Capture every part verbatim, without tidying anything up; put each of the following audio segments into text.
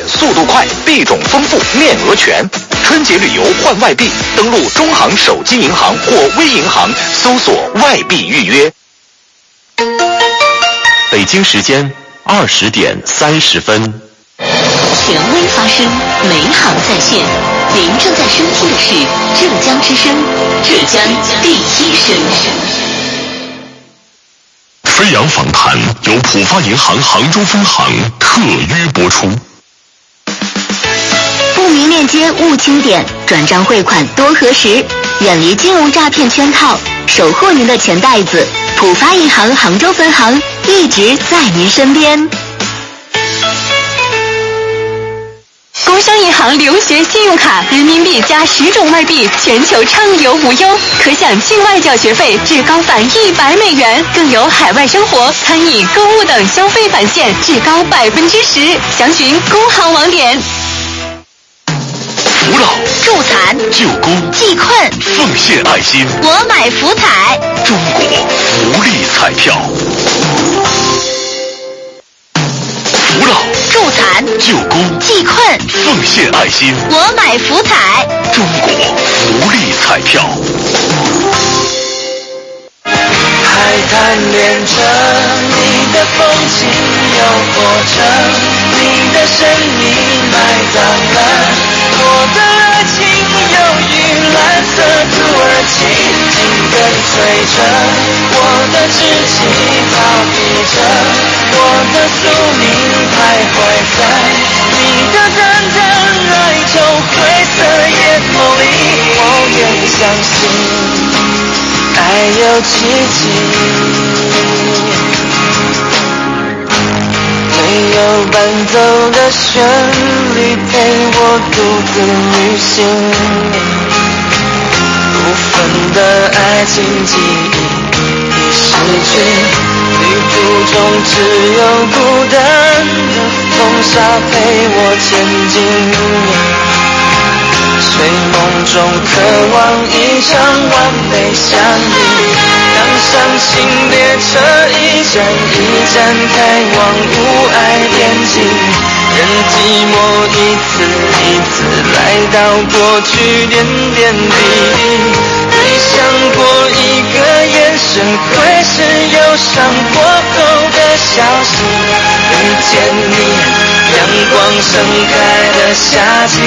速度快，币种丰富，面额全。春节旅游换外币，登录中行手机银行或微银行，搜索外币预约。北京时间二十点三十分。 权威发声，美好在线。您正在收听的是浙江之声，浙江第一声。 飞扬访谈由浦发银行杭州分行特约播出。 不明链接勿清点，转账汇款多核实，远离金融诈骗圈套，守护您的钱袋子。浦发银行杭州分行一直在您身边。 工商银行留学信用卡，人民币加十种外币，全球畅游无忧，可享境外缴学费至高返一百美元，更有海外生活、餐饮、购物等消费返现至高百分之十。详询工行网点。 扶老、 助残、 救孤、 济困、 奉献爱心， 我买福彩， 中国福利彩票。扶老、 助残、 救孤、 济困、 奉献爱心， 我买福彩， 中国福利彩票。 海滩连着你的风景，诱惑着你的生命，埋葬了我的热情，忧郁蓝色土耳其，紧跟随着我的志气，逃避着我的宿命，徘徊在你的淡淡哀愁灰色眼眸里，我愿相信爱有奇迹。没有伴奏的旋律陪我独自旅行，部分的爱情记忆已失去，旅途中只有孤单的风沙陪我前进，睡梦中渴望一场完美相遇，让伤心列车一站一站开往无爱边境，任寂寞一次一次来到过去点点滴滴，没想过一个眼神会是忧伤过后的消息，遇见你阳光盛开的夏季，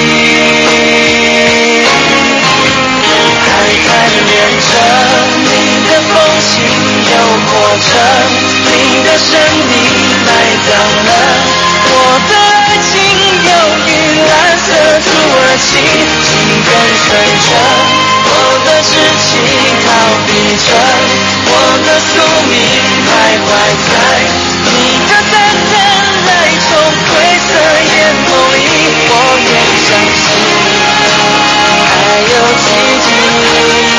海滩连着你的风情，诱惑着你的生命，埋葬了我的爱情，忧郁蓝色土耳其，紧跟随着我的志气，逃避着我的宿命，徘徊在你的淡淡哀愁灰色眼眸里，我愿相信爱有奇迹。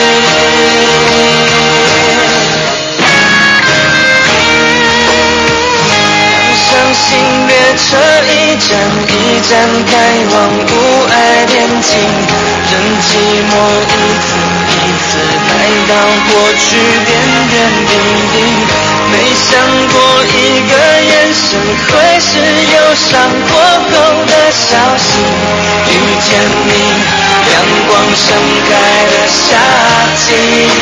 让伤心列车一站一站开往无爱边境，任寂寞一次一次来到过去点点滴滴，没想过一个眼神会是忧伤过后的消息，遇见你阳光盛开的夏季，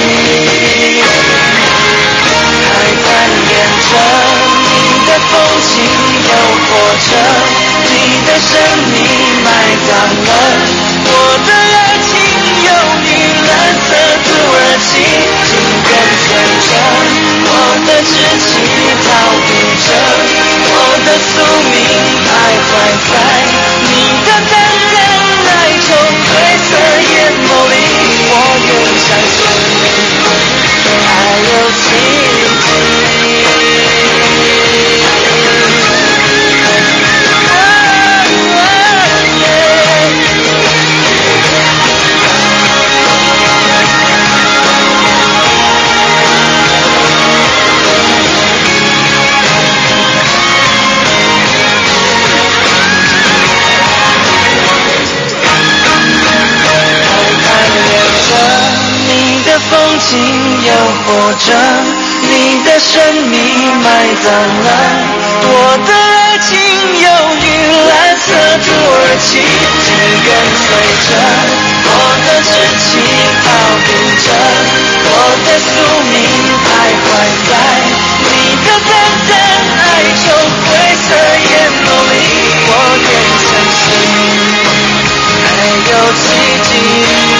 海滩沿着你的风情，诱惑着你的生命，埋葬了我的爱情，忧郁蓝色土耳其，紧跟随着我的志气，逃避着我的宿命，徘徊在你的淡淡哀愁灰色眼眸里，我愿相信爱有奇迹。风景诱惑着你的生命，埋葬了我的爱情，忧郁蓝色土气紧跟随着，我的志气逃避着，我的宿命徘徊在你的淡淡哀愁灰色眼眸里，我变成谁，还有奇迹。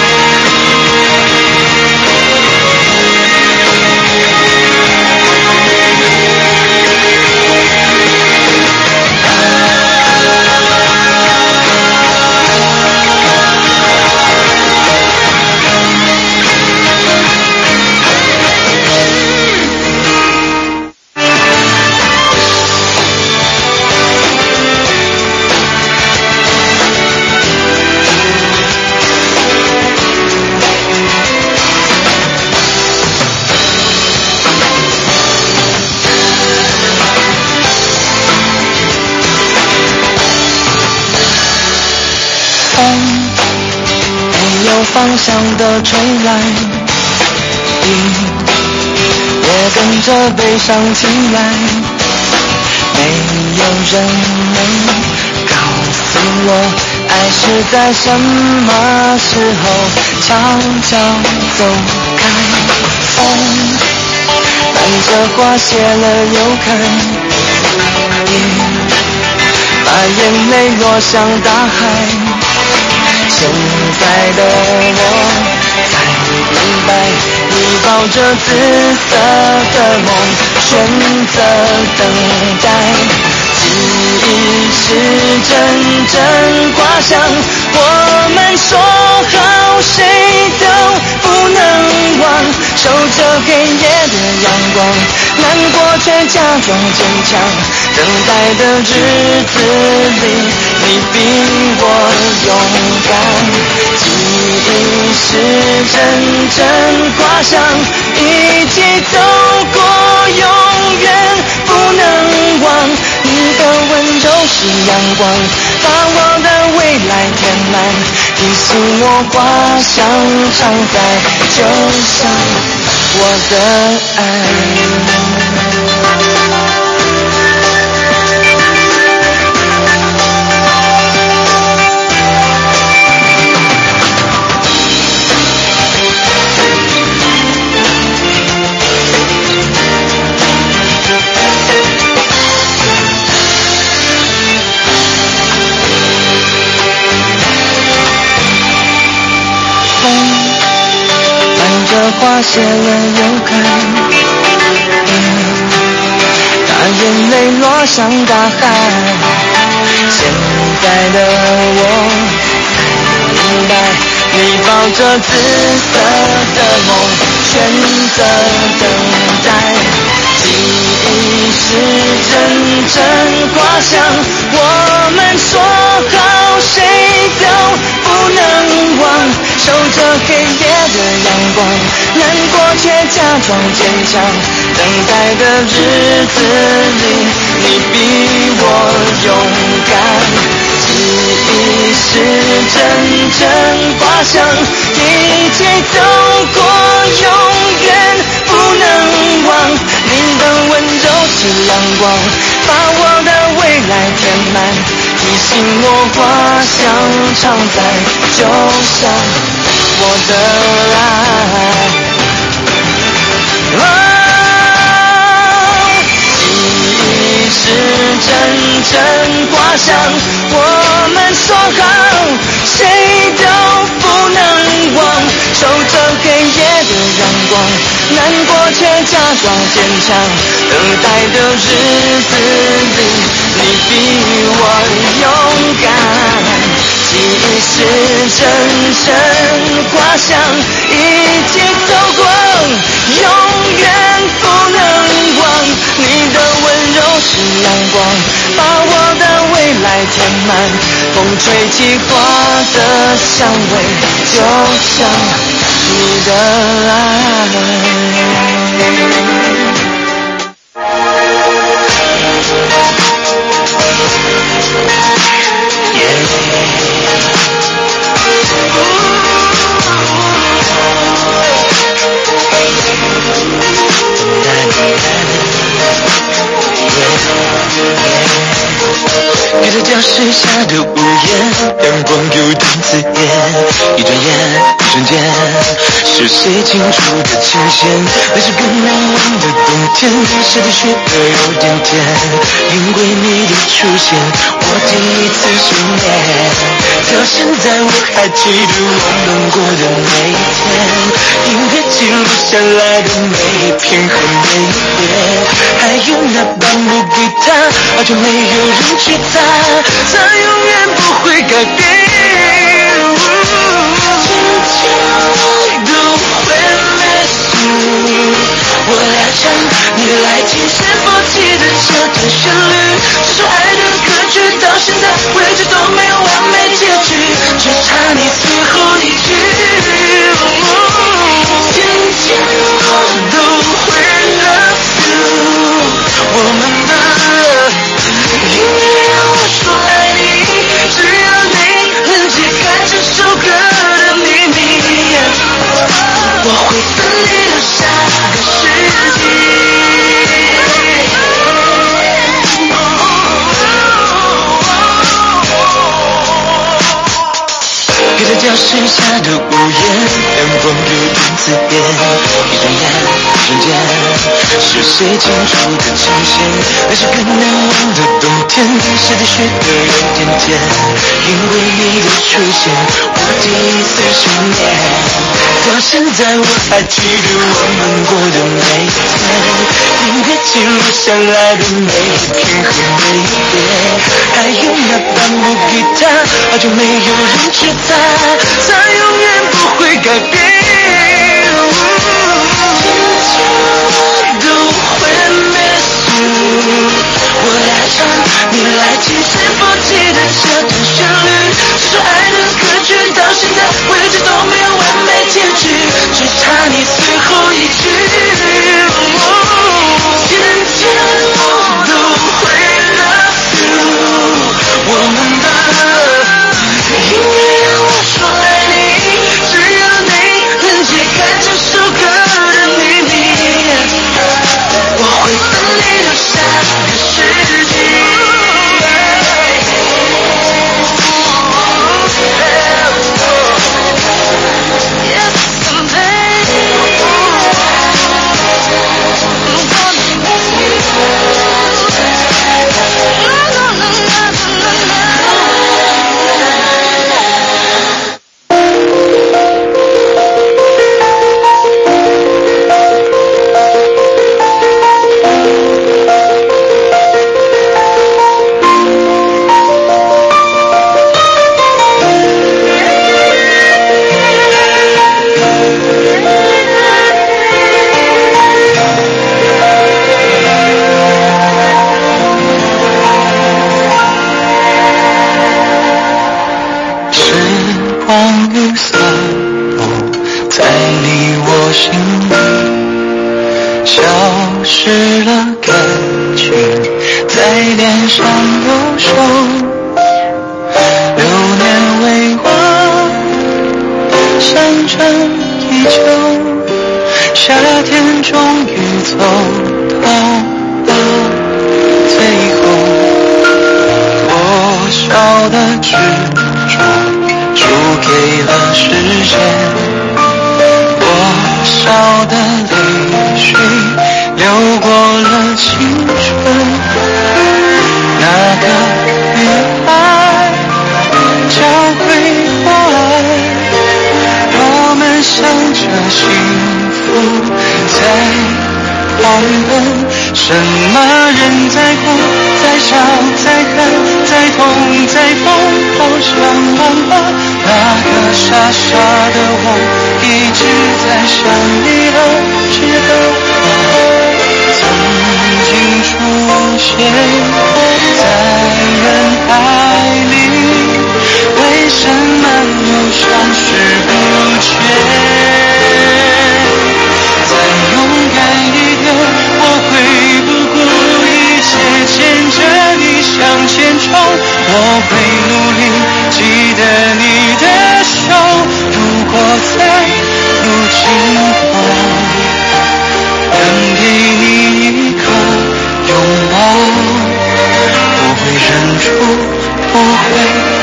方向的吹来，雨也跟着悲伤起来，没有人能告诉我，爱是在什么时候悄悄走开。风伴着花谢了又开，雨把眼泪落向大海。现在的我才明白，你抱着紫色的梦，选择等待。记忆是阵阵花香，我们说好谁都不能忘，守着黑夜的阳光，难过却假装坚强。等待的日子里，你比我勇敢。记忆是阵阵花香，一起走过，永远不能忘。你的温柔是阳光，把我的未来填满，提醒我花香常在，就像我的爱。花谢了又开，把眼泪落向大海。现在的我明白，你抱着紫色的梦，选择等待。记忆是阵阵花香，我们说好谁都不能忘，守着黑夜的阳光，难过却假装坚强。等待的日子里，你比我勇敢。记忆是阵阵花香，一起走过，永远不能忘。你的温柔是阳光，把我的未来填满，提醒我花香常在，就像我的爱。记忆是阵阵花香，我们说好谁都不能忘，守着黑夜的阳光，难过却假装坚强。等待的日子里，你比我勇敢。记忆是阵阵花香，一起走过，永远不能忘。你的温柔是阳光，把我的未来填满，风吹起花的香味，就像你的爱。 陪着教室下的午眼，阳光有点刺眼，一转眼，一瞬间，是谁清楚的呈现？那是个难忘的冬天，谁的雪歌有点甜，因为你的出现，我第一次失眠。到现在我还记得我们过的每一天，音乐记录下来的每一片和每一页，还有那半部吉他，好久没有人去弹，它永远不会改变。渐渐我都会 miss you， 我俩唱，你来听，是否记得这段旋律？这首爱的歌曲到现在为止都没有完美结局，只差你最后一句。渐渐我都会 love you， 我们的音乐让我说爱你，只要你能解开这首歌的秘密，我会分离到下个世纪。别在教室下的屋檐，阳光有点刺眼，一转眼，一瞬间，是谁清楚的呈现？那是个难忘的冬天，谁的雪歌有点甜，因为你的出现，我第一次失眠。到现在我还记得我们过的每一天，音乐记录下来的每一片和每一页，还有那半部吉他，好久没有人去弹，它永远不会改变。渐渐我都会 miss you， 我俩唱，你来听，是否记得这段旋律？这首爱的歌曲到现在为止都没有完美结局，只差你最后一句。渐渐我都会 love you， 我们的音乐让我说爱你，只要你能解开这首歌的秘密，我会分离到下个世纪。什么人在哭，在笑，在恨，在痛，在疯，好像忘了那个傻傻的我，一直在想你而知的我，曾经出现在人海里，为什么又消失不见？再勇敢一点，我会不顾一切牵着你向前冲，我会努力记得你的手，如果在路尽头能给你一个拥抱，我会忍住，不会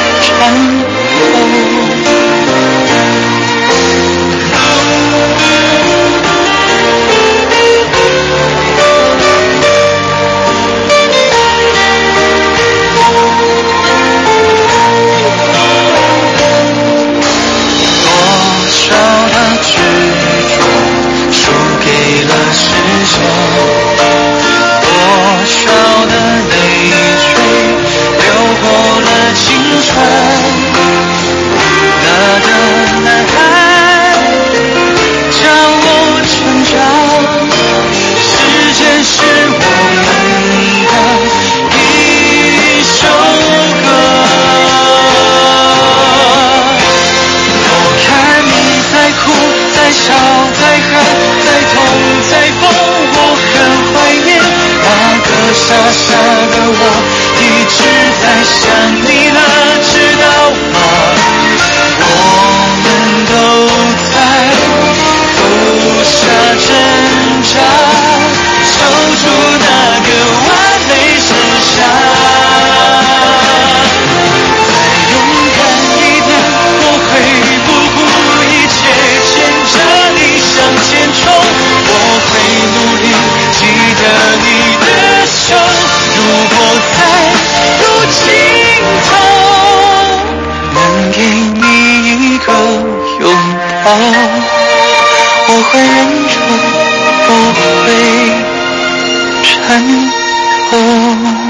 我会忍住，不会颤抖。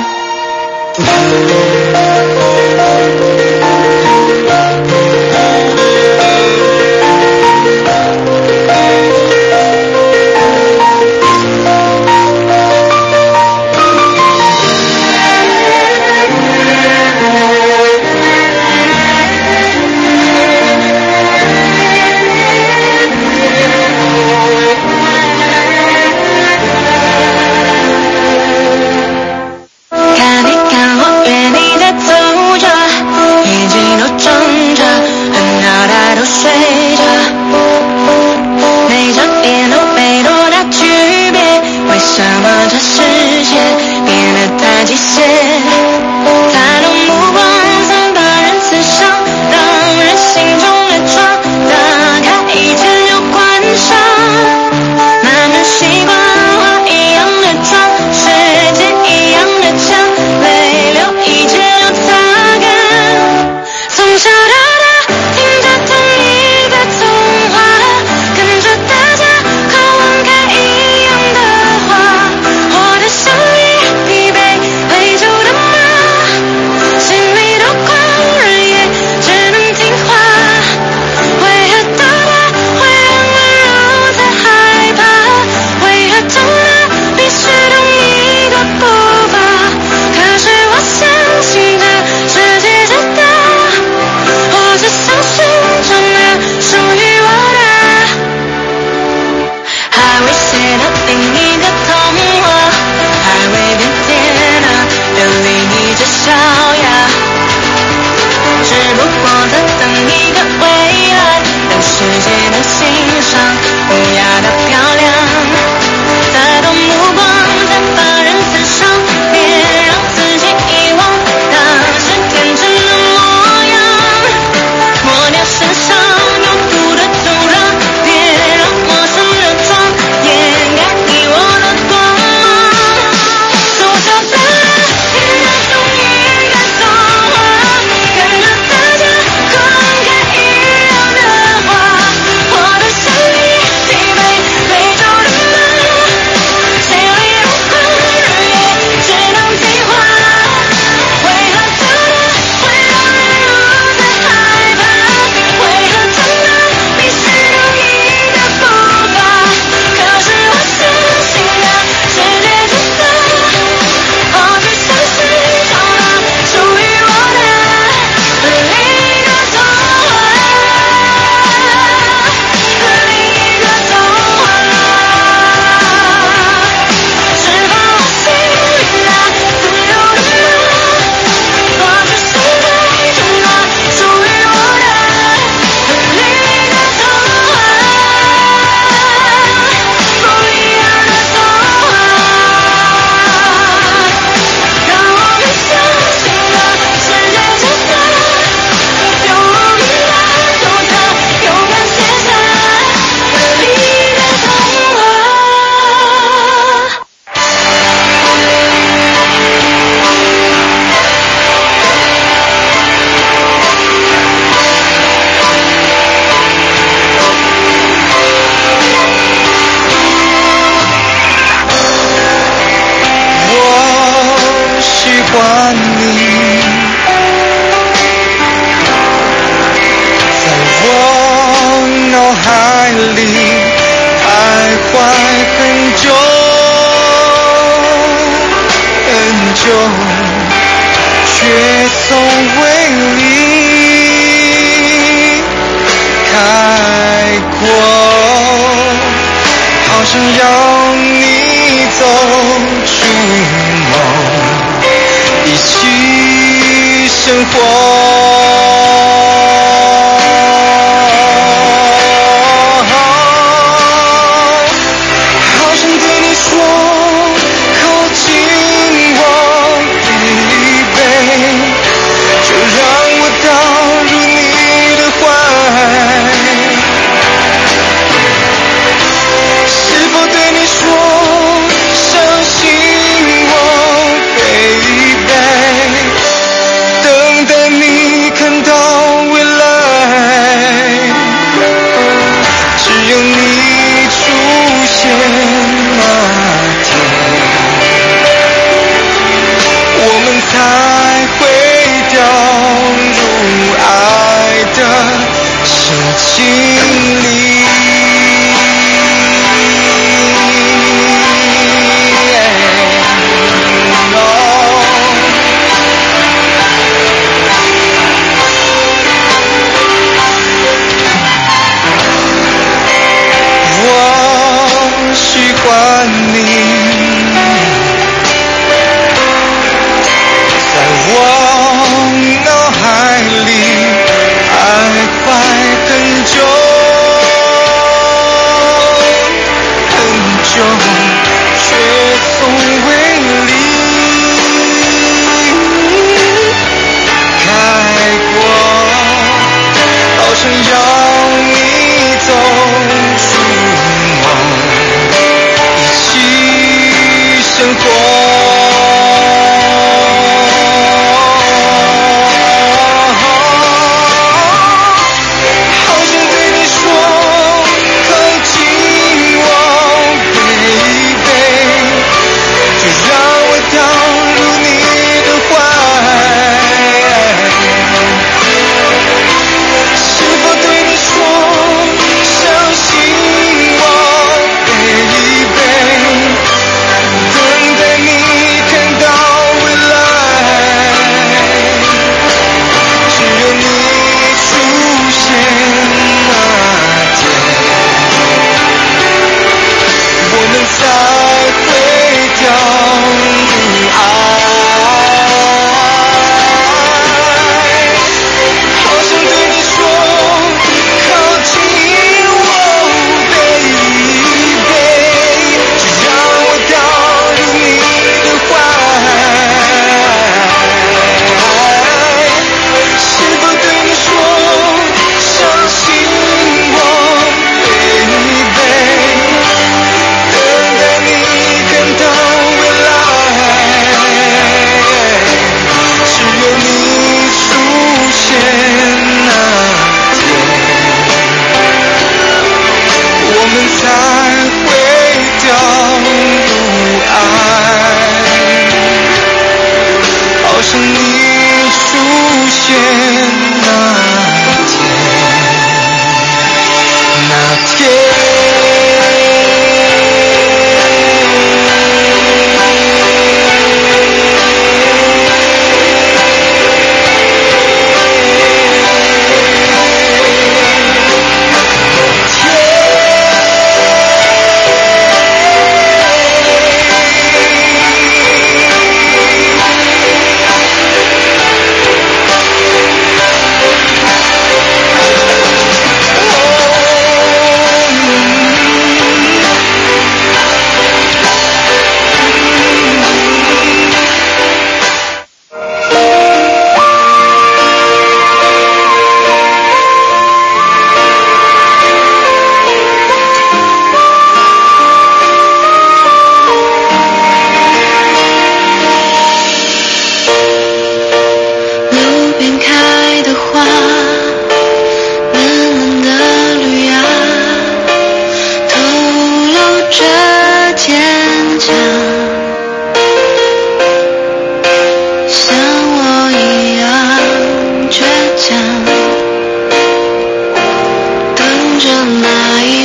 海里徘徊很久很久，却从未离开过，好想要你走出梦，一起生活。好想对你说，靠近我，Baby，就让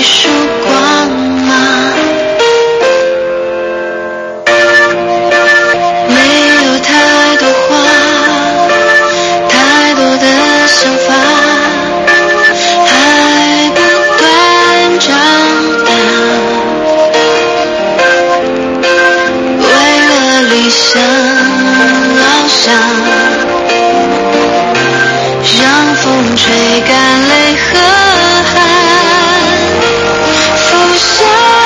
曙光吗？没有太多话，太多的想法，还不断长大。为了理想翱翔，让风吹干泪和汗，浮现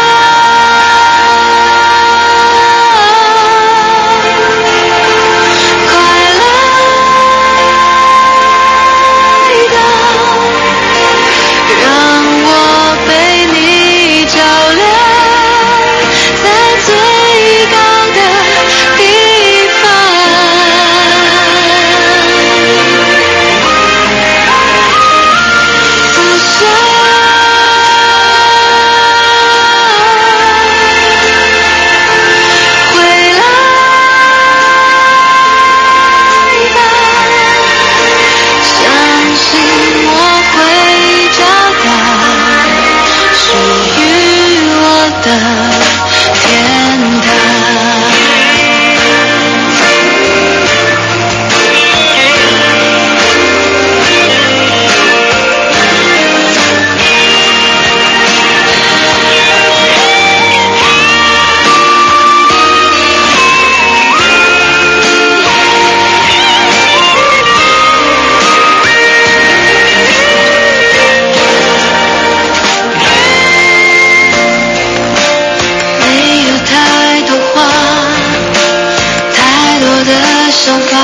想法，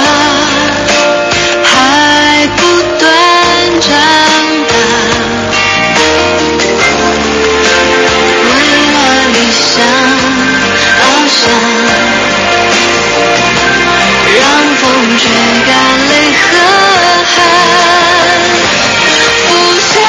还不断长大。为了理想翱翔，让风吹干泪和汗，浮现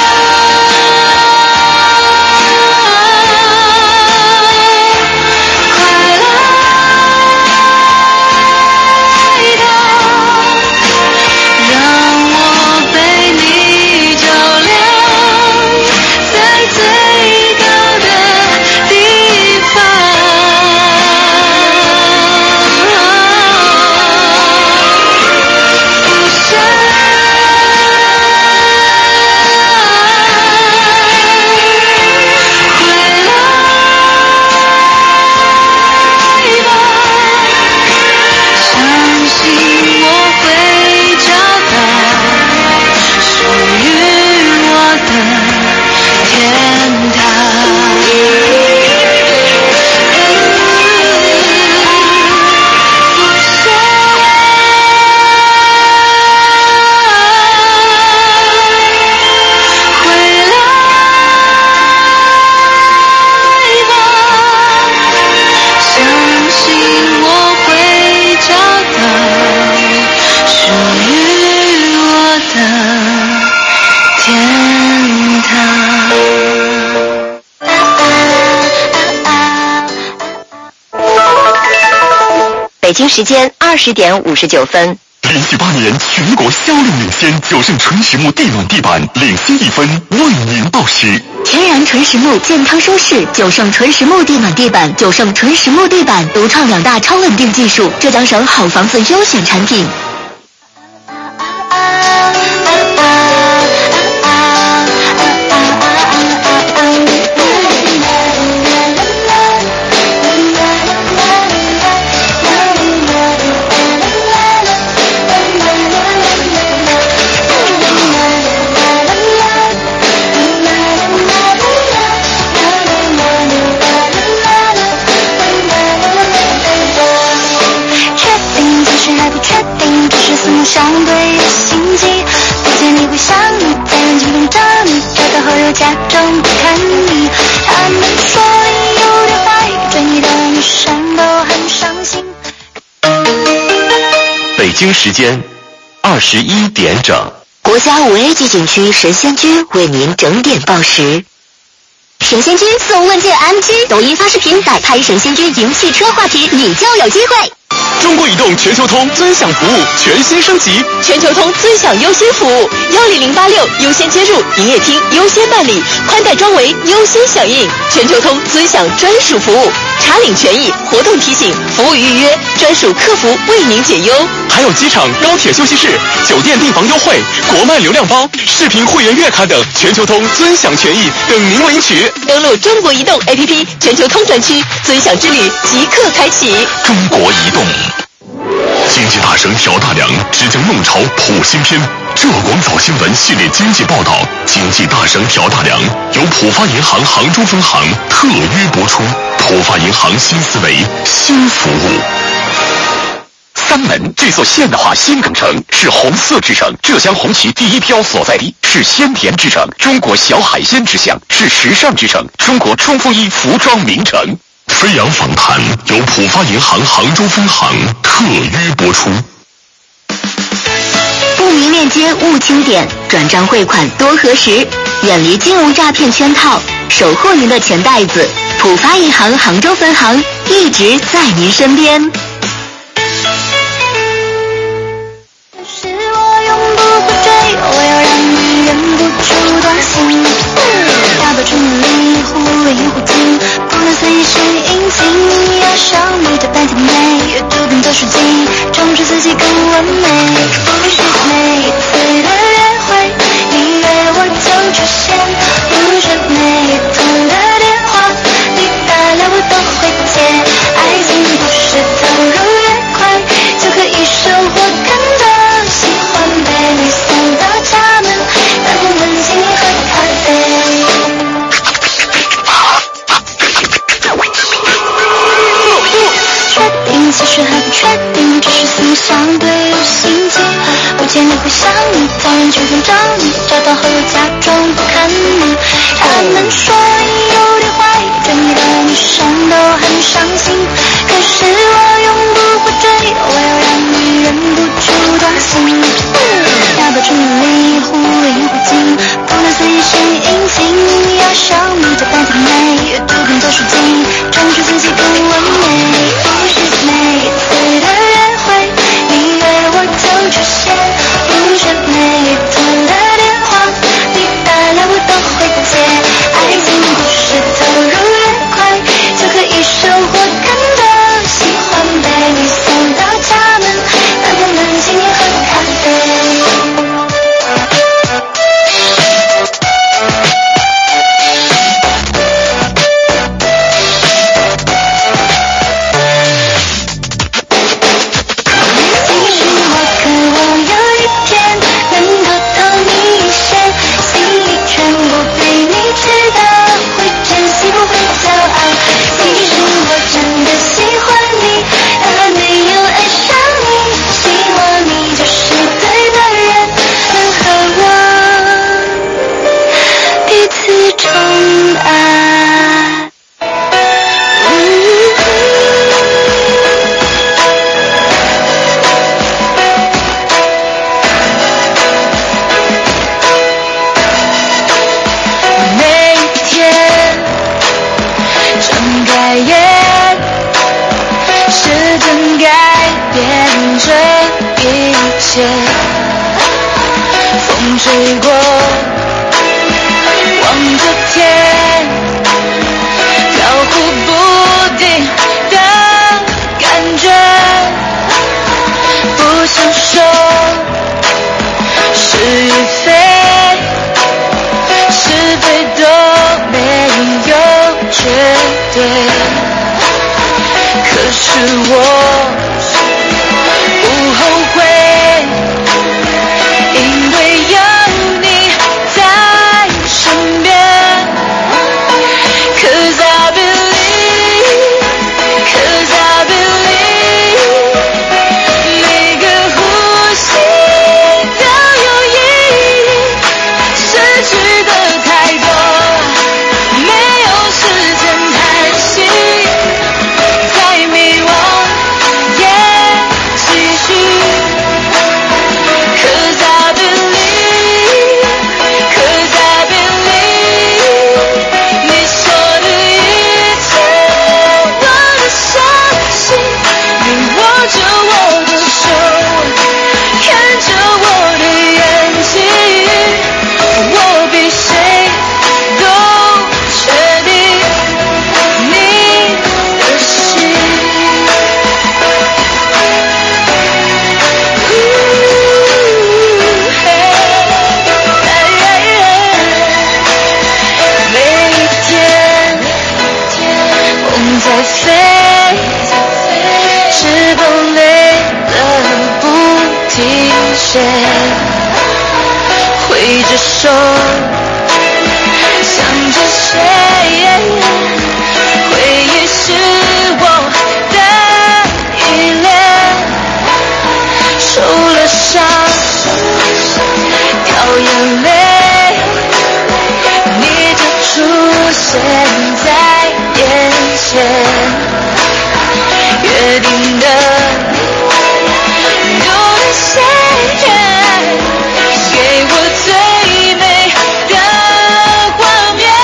北京时间二十点五十九分。 连续八年全国销量领先，九盛纯实木地暖地板领先一分，为您报时。 天然纯实木，健康舒适，九盛纯实木地暖地板，九盛纯实木地板独创两大超稳定技术，浙江省好房子优选产品。 相对有心机，不见你会想你，在人群中找你，找到后又假装不看你。他们说你有点坏，追你的女生都很伤心。 北京时间二十一点整， 国家五 A 级景区神仙居为您整点报时。神仙居送问界 M G， 抖音发视频摆拍神仙居赢汽车话题，你就有机会。 中国移动全球通尊享服务全新升级， 全球通尊享优先服务，幺零零八六优先接入，营业厅优先办理，宽带装维优先响应。全球通尊享专属服务，查领权益、活动提醒、服务预约，专属客服为您解忧。 还有机场、高铁休息室、酒店订房优惠、国漫流量包、视频会员月卡等，全球通尊享权益等您领取。 登录中国移动 A P P 全球通专区，尊享之旅即刻开启。 中国移动。经济大省挑大梁，只将弄潮普新篇。浙广早新闻系列经济报道，经济大省挑大梁由浦发银行杭州分行特约播出。浦发银行新思维，新服务。 三门这座现代化新梗城是红色之城，浙江红旗第一漂所在地，是鲜甜之城，中国小海鲜之乡，是时尚之城，中国冲锋衣服装名城。 飞扬访谈由浦发银行杭州分行特约播出。 不明链接勿清点，转账汇款多核实，远离金融诈骗圈套，守护您的钱袋子。浦发银行杭州分行一直在您身边。 是我永不会追，我要让你忍不住动心。大把春里忽远忽近，不能随身隐形，要上你的半天美，注定做事情，冲出自己更完美。不是每次的约会，你约我就出现，不是每通的电话，你打来我都会接。爱情不是投入越快，就可以收获更多。喜欢被你送到家门，但不能请你喝咖啡。确定其实还不确定，只是思想对有心机。不见你会想你，当然去寻找你，找到后又假装不看你。他们说你有点坏，追你的女生都很伤心。可是我永不会追，我要让你忍不住动心。大把春里忽远忽近，不能随身隐形，要上你这半天美，注定做事情，冲出自己更完美。不是每次的约会，你约我就出现，不是每通的电话，你打来我都会接。爱情不是投入越快，就可以收获更多。喜欢被你送到家门，但不能请你喝咖啡。风吹过，望着天，飘忽不定的感觉，不想说是与非，是非都没有绝对，可是我不后悔。 线，挥着手，想着谁，回忆是我的依恋，受了伤，掉眼泪，你就出现在眼前，约定的有了谁给我最美的画面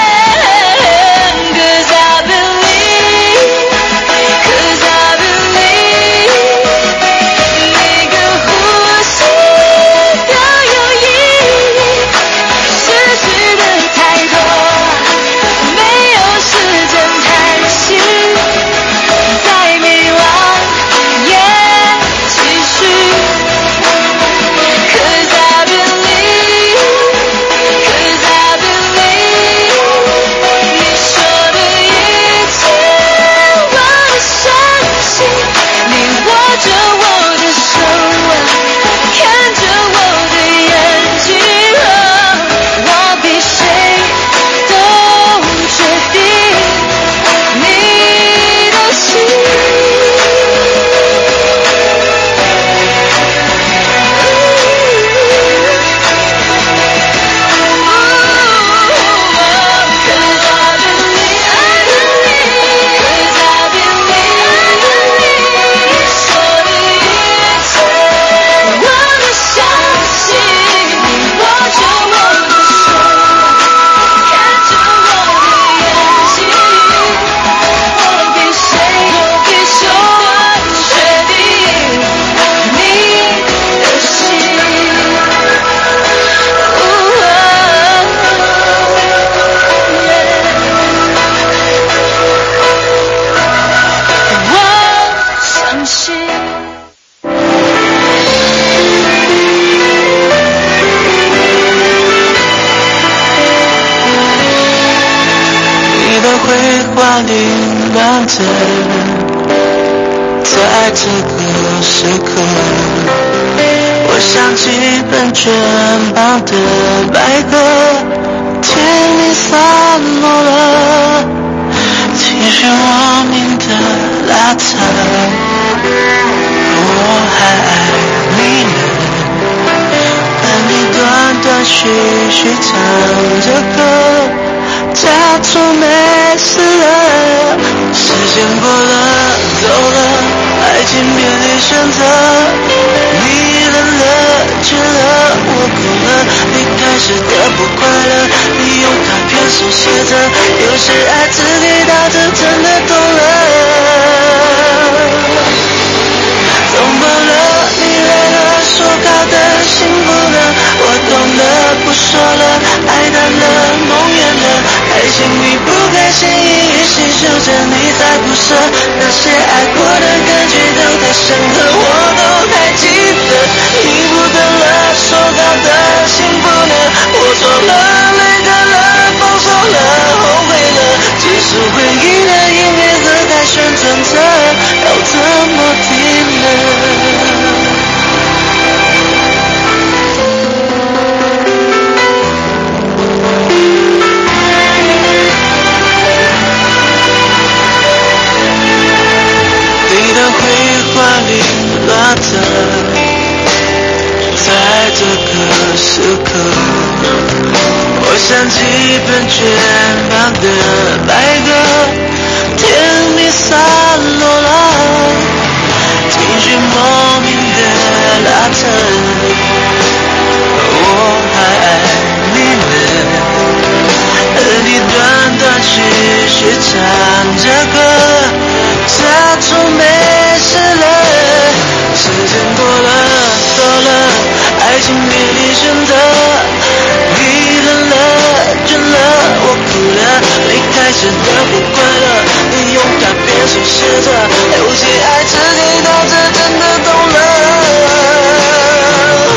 Cause I believe Cause I believe 每个呼吸都有意义，失去的太多，没有时间叹息，在迷惘也继续 Cause I believe Cause I believe 你说的一切我都相信，你握着我的手，看着我的眼睛，我比谁都决定你的心。凌乱着，在这个时刻，我想起本卷旁的白鸽，天已散落了，情绪莫名的拉扯，我还爱你呢，但你断断续续唱着歌，假装没事了，时间过了，走了，爱情面临选择，你冷了，倦了，我哭了，离开时的不快乐，你用卡片手写着，有些爱字给到这真的懂了，懂了，你累了，说好的幸福呢，我懂了，不说了，爱淡了，梦远了，开心与不开心一起守着，你才不舍，那些爱过的感觉都太深刻，我都还记得，你不等了，说好的幸福呢，我错了，累的了，放手了，后悔了，结束回忆的音乐盒还旋转着，要怎么停呢？凌乱着，在这个时刻，我想起本卷旁的白鸽，天已散落了，情绪莫名的拉扯，我还爱你呢，而你断断续续唱着歌，假装没事了，时间过了，走了，爱情别离选择，你冷了，倦了，我哭了，离开时的不快乐，你用卡片手写着，有些爱只给到这真的懂了。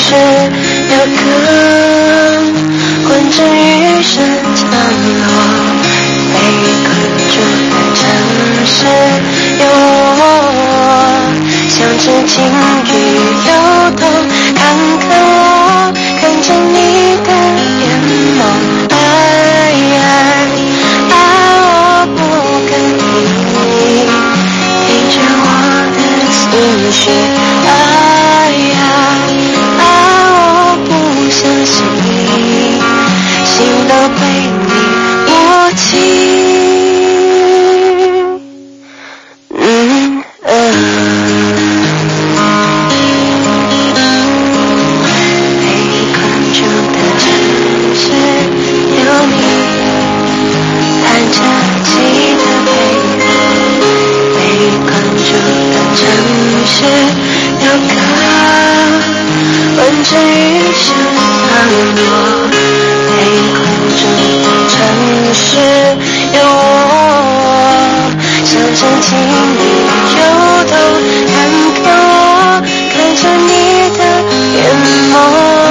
市有个混着雨声降落，被困住的城市有我，像只鲸鱼游动，看看我，看着你的眼眸，爱爱爱，我不跟你听着我的情绪，爱爱爱，我不相信心都被你握紧。嗯闻着雨声降落，被困住的城市有我，像只鲸鱼游动，看看我，看着你的眼眸。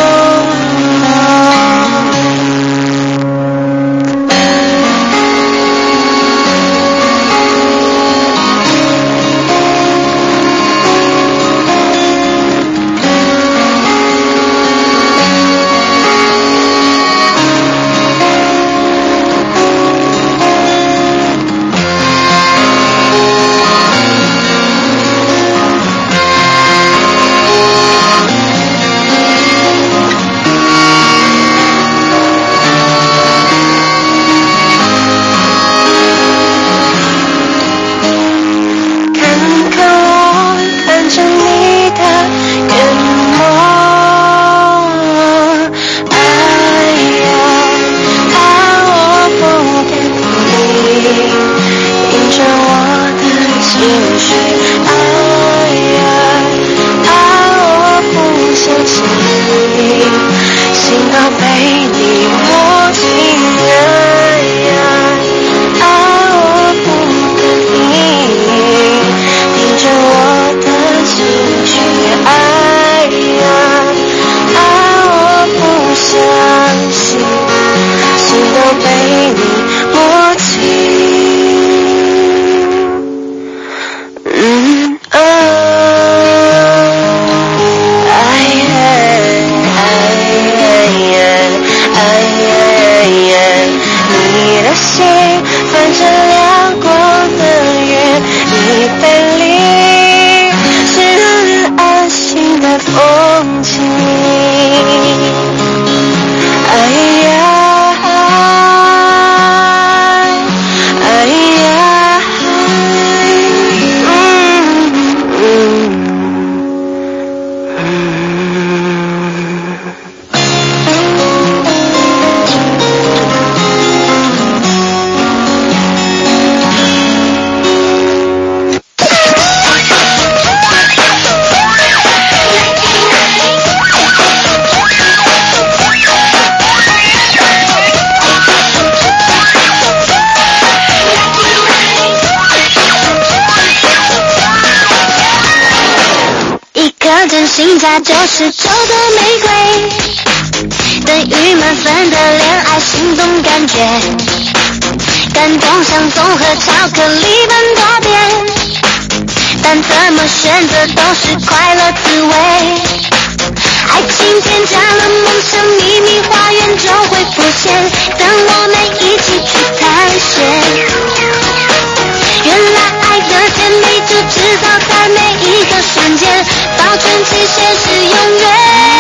心加九十九朵玫瑰，等于满分的恋爱心动感觉，感动像综合巧克力般多变，但怎么选择都是快乐滋味。爱情添加了梦想，秘密花园就会浮现，等我们一起去探险。原来爱的甜美就制造在每一个瞬间，保证期限是永远。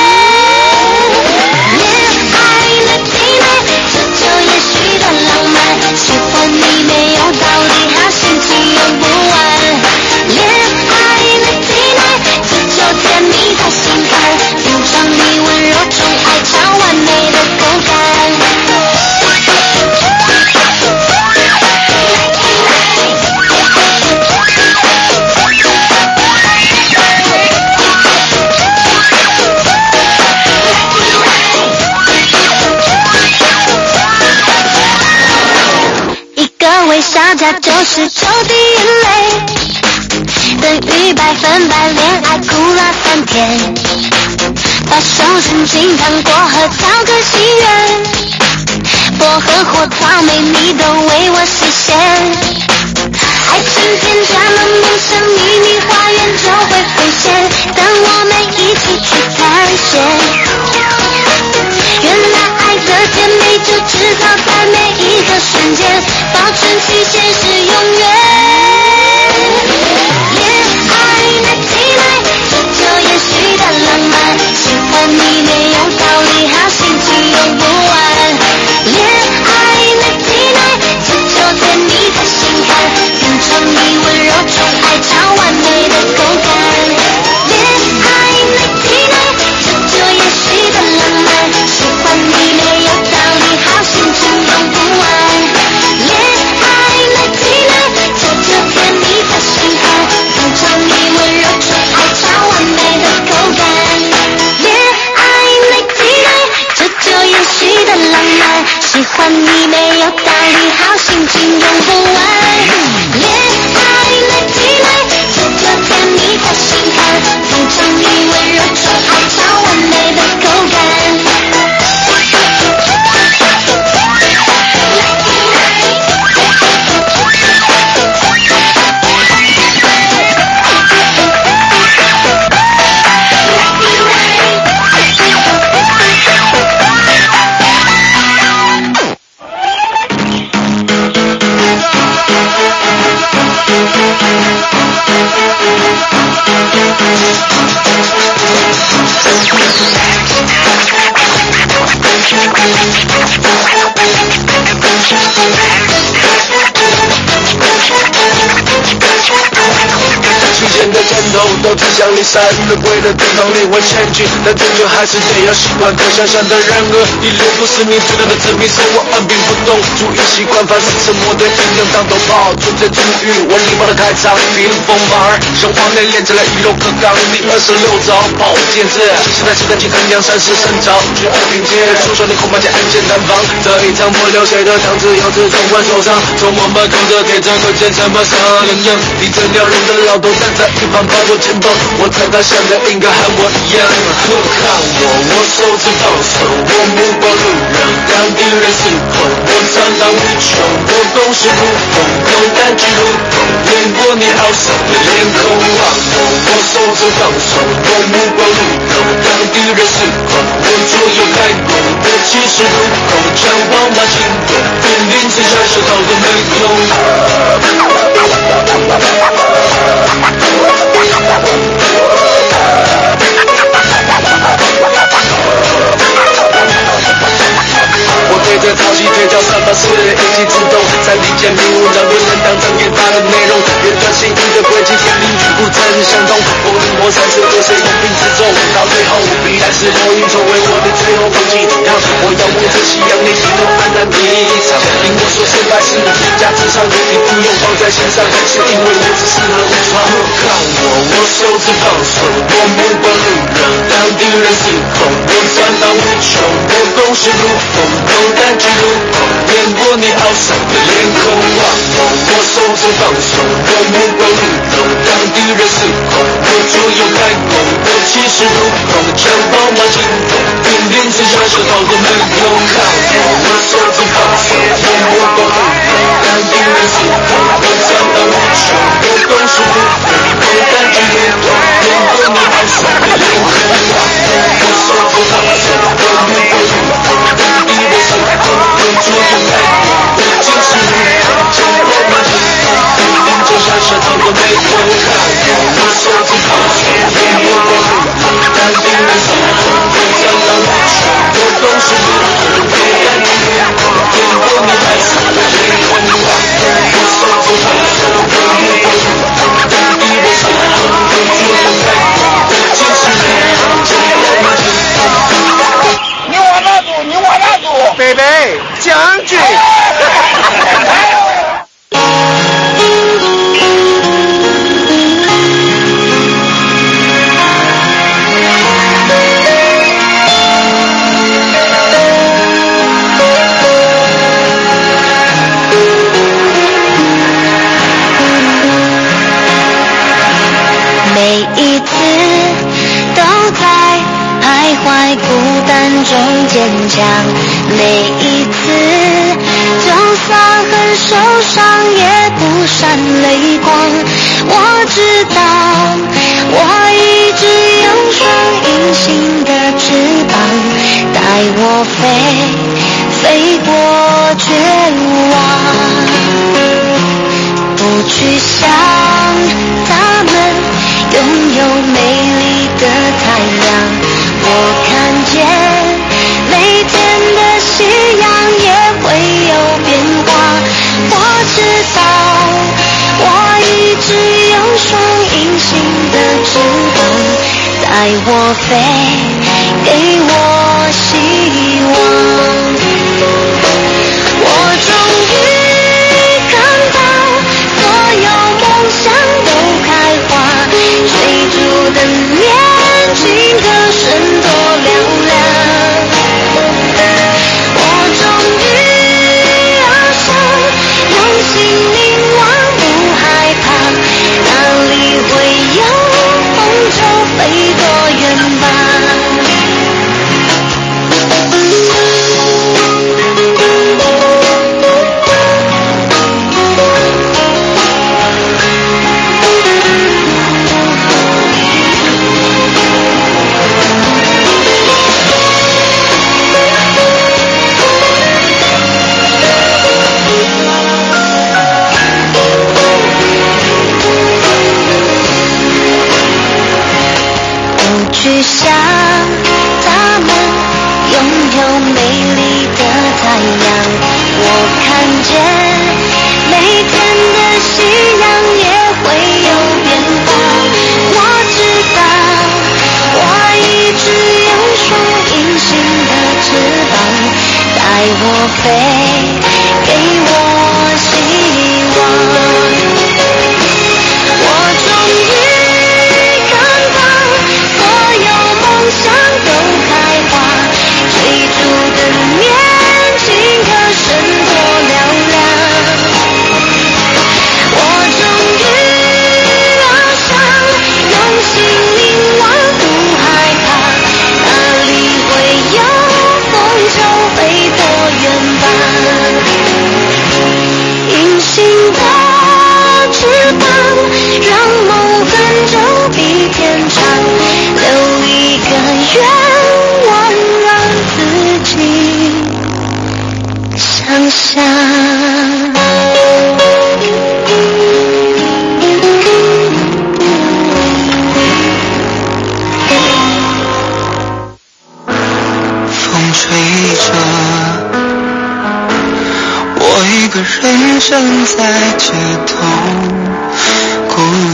恋爱了体内，这就也许的浪漫，喜欢你没有道理，好心情用不完。恋爱了体内，这就甜蜜在心坎，品尝你温柔宠爱超完美的口感。微笑加九十九滴眼泪，等于百分百恋爱哭了三天， 把手伸进糖果盒讨个心愿，薄荷或草莓你都为我实现，爱情添加了梦想，秘密花园就会浮现，当我们一起去探险。原来爱的甜美就制造在每一个瞬间，保证期限是永远。恋爱的起来，这就延续的浪漫，喜欢你没有道理，好心情用不完。恋爱的起来，这就甜蜜的心坎，品尝你温柔宠爱超完美的口感。恋爱的起来，这就延续的浪漫，喜欢你没有道理，好心情用不完。恋爱的起来，这就甜蜜的心坎，品尝你温柔宠爱超完美的口感。恋爱的起来，这就延续的浪漫，喜欢你没有道理，好心情用不完。恋爱的起来，这就甜蜜的心坎，品尝你温柔宠爱超完美的口感。 之前的战斗都指向离散的为了对方灵魂前进，但终究还是得要习惯可想象的人儿，一路不是你最大的致命伤，我按兵不动，注意习惯凡是沉默的音量当头炮，存在主语，我礼貌的开场，冰封马儿，像画面连起来一楼课纲，第二十六招宝剑字，现在是在进衡阳山势神招，绝二并肩，出手你恐怕将暗箭难防，这一场不流血的汤汁，要是总管受伤，从我们扛着铁证和剑什么上人样，地震撩人的老头站在一旁抱我肩膀，我猜他想的应该和我一样。不看我，我手指放手，我目光路人，让敌人失控，我长刀无穷，我攻势如风，勇敢去如风，练过你好手的脸孔望我，我手指放手，我目光路人，让敌人失控，我左右开弓，我气势如虹，枪炮马行动，兵临城下手刀的没用。我对着淘气推敲什么是一击自动，在理解迷雾能不能当真给他的内容，原本心意的轨迹天命不曾相同，我灵活三十多岁用兵之中，到最后必然是落英成为我的最后放弃抵抗，我要望着夕阳内心中黯然离场，听我说失败是天价之上，你不用放在心上，是因为我只适合无常。看我，我手指放手，我目光路人，让敌人失控，我战刀无穷，我攻势如风，勇敢去如风，练过你好手的脸孔望我，我手指放手，我目光路人，让敌人失控，我左右开弓，我气势如虹，枪炮马行动，兵临城下手刀的没用。看我，我手指放手，我目光路人，让敌人失控，我战刀无穷，我攻势如风，勇敢去如风，练过你好手的脸孔望我，我手指放手，我目光路人，让敌人失控，我左右开弓，我气势如虹，枪炮马行动，兵临城下手刀的没用。看我，我手指放手，我目光路人，让敌人失控，我战刀无穷，我攻势如虹，勇敢去如风，练过你好手的脸孔望我，我手指放手，我目光路人，让敌人失控，我左右开弓，我气势如虹，枪炮马行动。 你往哪走？你往哪走？ 北北将军。 每一次都在徘怀，孤单中坚强。每一次，就算很受伤，也不闪泪光。我知道，我一直有双隐形的翅膀，带我飞，飞过绝望。不去想他们拥有美丽的太阳，我看见每天的夕阳也会有变化。我知道我一直有双隐形的翅膀，带我飞，给我希望。我终于看到所有梦想都开花，追逐的年轻歌声多嘹亮。我终于翱翔，用心凝望，不害怕，哪里会有风就飞多远吧。去想他们拥有美丽的太阳，我看见每天的夕阳也会有变化。我知道我一直有双隐形的翅膀，带我飞，给我希望。我终于看到所有梦想都开花，追逐的年轻歌声多嘹亮。我终于翱翔，用心凝望，不害怕，哪里会有风就飞多远吧。隐形的翅膀，让梦很久比天长，留一个愿望让自己想象。 风吹着，我一个人站在街头，孤